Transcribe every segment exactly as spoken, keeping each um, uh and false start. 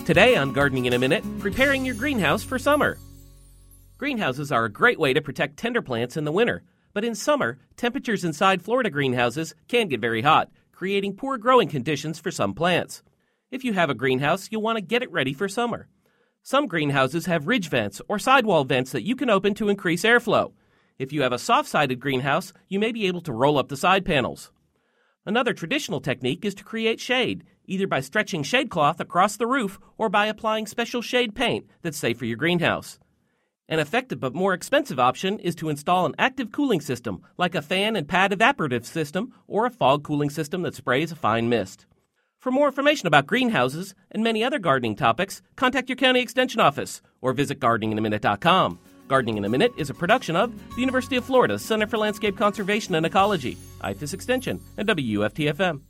Today on Gardening in a Minute, preparing your greenhouse for summer. Greenhouses are a great way to protect tender plants in the winter, but in summer, temperatures inside Florida greenhouses can get very hot, creating poor growing conditions for some plants. If you have a greenhouse, you'll want to get it ready for summer. Some greenhouses have ridge vents or sidewall vents that you can open to increase airflow. If you have a soft-sided greenhouse, you may be able to roll up the side panels. Another traditional technique is to create shade, either by stretching shade cloth across the roof or by applying special shade paint that's safe for your greenhouse. An effective but more expensive option is to install an active cooling system, like a fan and pad evaporative system or a fog cooling system that sprays a fine mist. For more information about greenhouses and many other gardening topics, contact your county extension office or visit gardening in a minute dot com. Gardening in a Minute is a production of the University of Florida Center for Landscape Conservation and Ecology, I F A S Extension, and W U F T F M.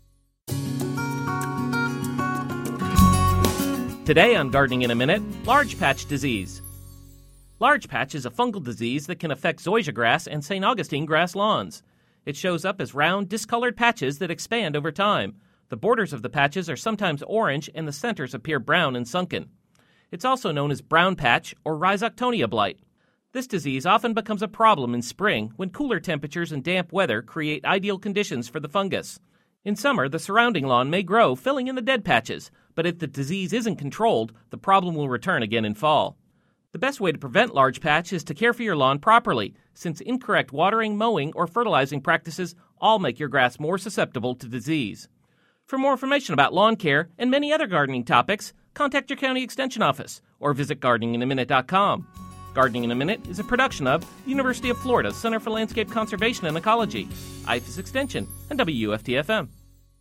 Today on Gardening in a Minute, large patch disease. Large patch is a fungal disease that can affect zoysia grass and Saint Augustine grass lawns. It shows up as round, discolored patches that expand over time. The borders of the patches are sometimes orange and the centers appear brown and sunken. It's also known as brown patch or Rhizoctonia blight. This disease often becomes a problem in spring when cooler temperatures and damp weather create ideal conditions for the fungus. In summer, the surrounding lawn may grow, filling in the dead patches, but if the disease isn't controlled, the problem will return again in fall. The best way to prevent large patch is to care for your lawn properly, since incorrect watering, mowing, or fertilizing practices all make your grass more susceptible to disease. For more information about lawn care and many other gardening topics, contact your county extension office or visit gardening in a minute dot com. Gardening in a Minute is a production of the University of Florida Center for Landscape Conservation and Ecology, I F A S Extension, and W U F T F M.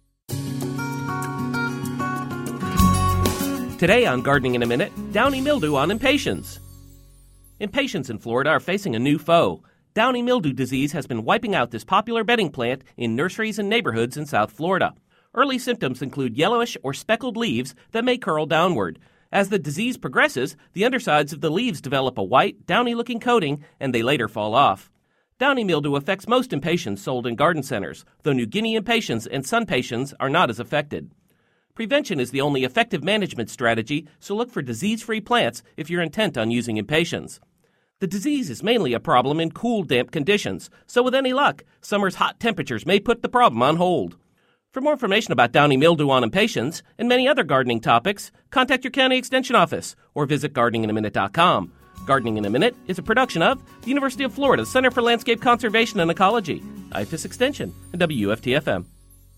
Today on Gardening in a Minute, downy mildew on impatiens. Impatiens in Florida are facing a new foe. Downy mildew disease has been wiping out this popular bedding plant in nurseries and neighborhoods in South Florida. Early symptoms include yellowish or speckled leaves that may curl downward. As the disease progresses, the undersides of the leaves develop a white, downy-looking coating, and they later fall off. Downy mildew affects most impatiens sold in garden centers, though New Guinea impatiens and sun patiens are not as affected. Prevention is the only effective management strategy, so look for disease-free plants if you're intent on using impatiens. The disease is mainly a problem in cool, damp conditions, so with any luck, summer's hot temperatures may put the problem on hold. For more information about downy mildew on impatiens and many other gardening topics, contact your county extension office or visit gardening in a minute dot com. Gardening in a Minute is a production of the University of Florida Center for Landscape Conservation and Ecology, I F A S Extension, and W U F T F M.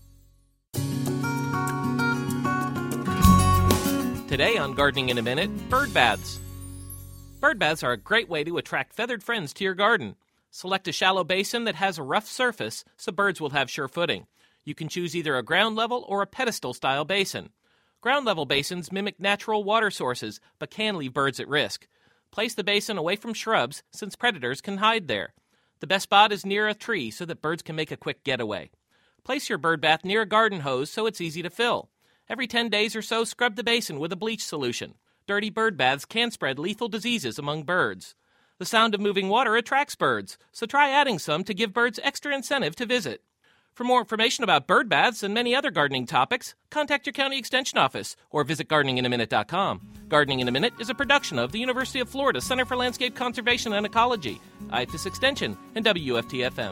Today on Gardening in a Minute, bird baths. Bird baths are a great way to attract feathered friends to your garden. Select a shallow basin that has a rough surface so birds will have sure footing. You can choose either a ground level or a pedestal-style basin. Ground-level basins mimic natural water sources, but can leave birds at risk. Place the basin away from shrubs, since predators can hide there. The best spot is near a tree so that birds can make a quick getaway. Place your bird bath near a garden hose so it's easy to fill. Every ten days or so, scrub the basin with a bleach solution. Dirty bird baths can spread lethal diseases among birds. The sound of moving water attracts birds, so try adding some to give birds extra incentive to visit. For more information about bird baths and many other gardening topics, contact your county extension office or visit gardening in a minute dot com. Gardening in a Minute is a production of the University of Florida Center for Landscape Conservation and Ecology, I F A S Extension, and W U F T F M.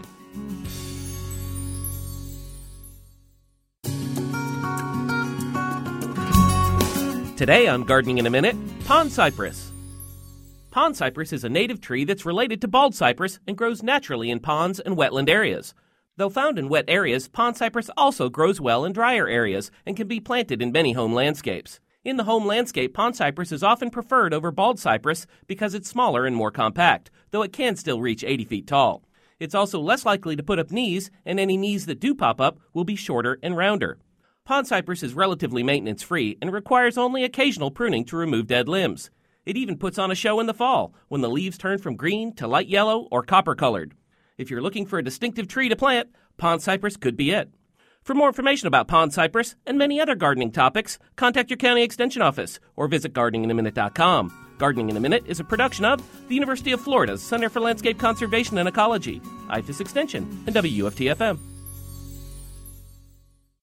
Today on Gardening in a Minute, pond cypress. Pond cypress is a native tree that's related to bald cypress and grows naturally in ponds and wetland areas. Though found in wet areas, pond cypress also grows well in drier areas and can be planted in many home landscapes. In the home landscape, pond cypress is often preferred over bald cypress because it's smaller and more compact, though it can still reach eighty feet tall. It's also less likely to put up knees, and any knees that do pop up will be shorter and rounder. Pond cypress is relatively maintenance-free and requires only occasional pruning to remove dead limbs. It even puts on a show in the fall, when the leaves turn from green to light yellow or copper-colored. If you're looking for a distinctive tree to plant, pond cypress could be it. For more information about pond cypress and many other gardening topics, contact your county extension office or visit gardening in a minute dot com. Gardening in a Minute is a production of the University of Florida's Center for Landscape Conservation and Ecology, I F A S Extension, and W U F T F M.